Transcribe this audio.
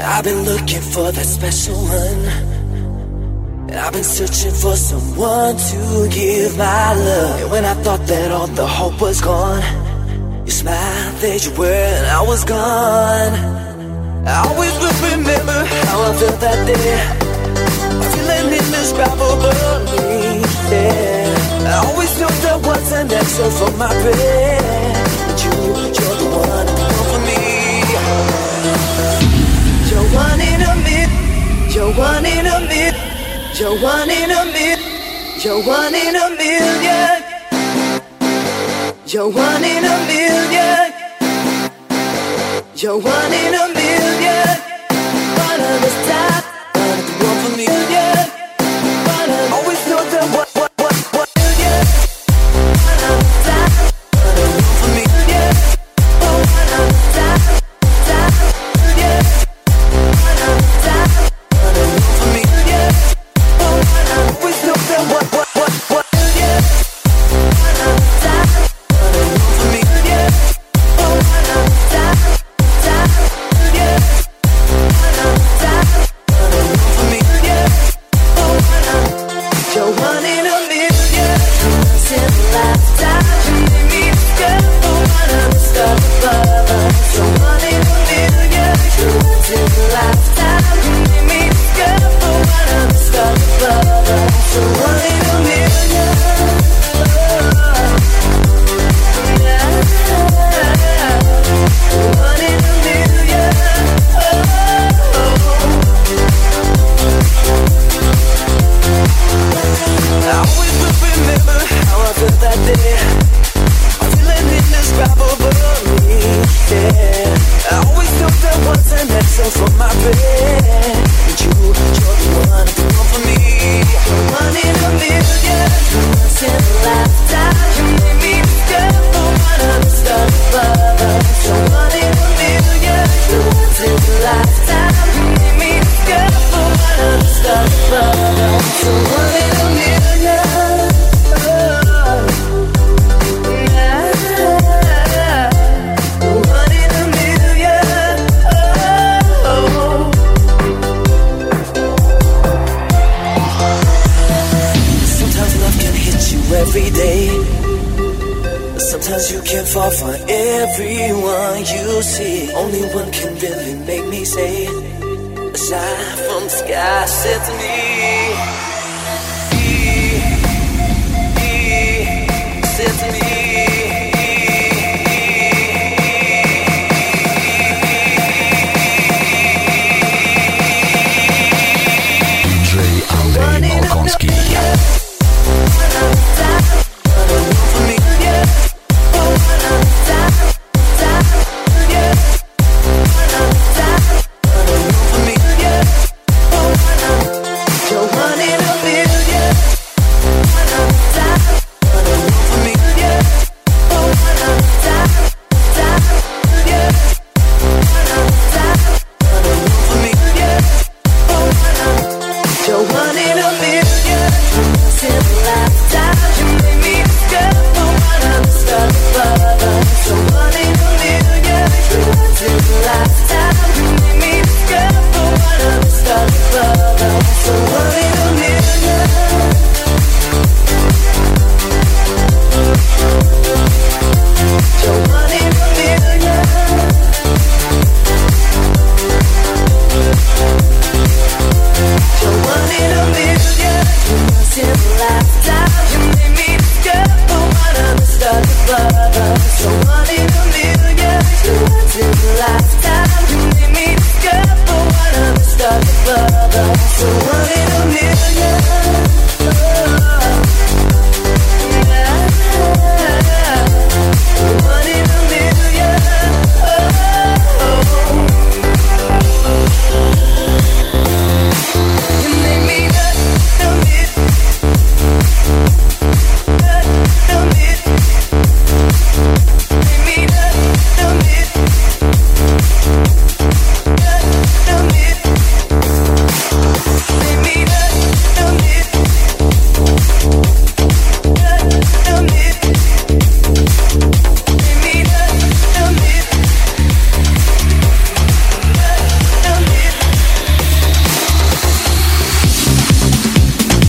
I've been looking for that special one. I've been searching for someone to give my love. And when I thought that all the hope was gone, you smiled, there you were, and I was gone. I always will remember how I felt that day. A feeling indescribably, yeah. I always knew there was an answer for my prayer. But you're the one for me. You're one in a million. You're one in a million. You're one in a million. You're one in a million. You're one in a million. You're one in a million. One of the top, one of the one for me. Yeah. One of always know that what million. One of the top, one of the one for me. Yeah. Oh, one of the top, yeah. One of the top, one of the one for me. Yeah. Oh, one of always know that what million. One of the top, one of the one for me. Yeah. Oh, one of the top, yeah. One of the top, one of the one for me. Yeah. Oh, one of you're one in a million. Once in a lifetime, you made me discover one of the stars above us. You're one in a million. Once in a lifetime, you made me discover one of the stars above us. You're one in a million. One in a million. I always will remember how I felt that day. I'm feeling indescribably, yeah. I always knew there was an answer for my prayer. But you're the one for me. One in a million. Once in a lifetime, you made me discover one of the stars above us. One in a million. Once in a lifetime, you made me discover one of the stars above us. One in a million. Every day, sometimes you can fall for everyone you see. Only one can really make me say, a shine from the sky said to me, said to me. DJ Andrzej Małkowski. So one in a million.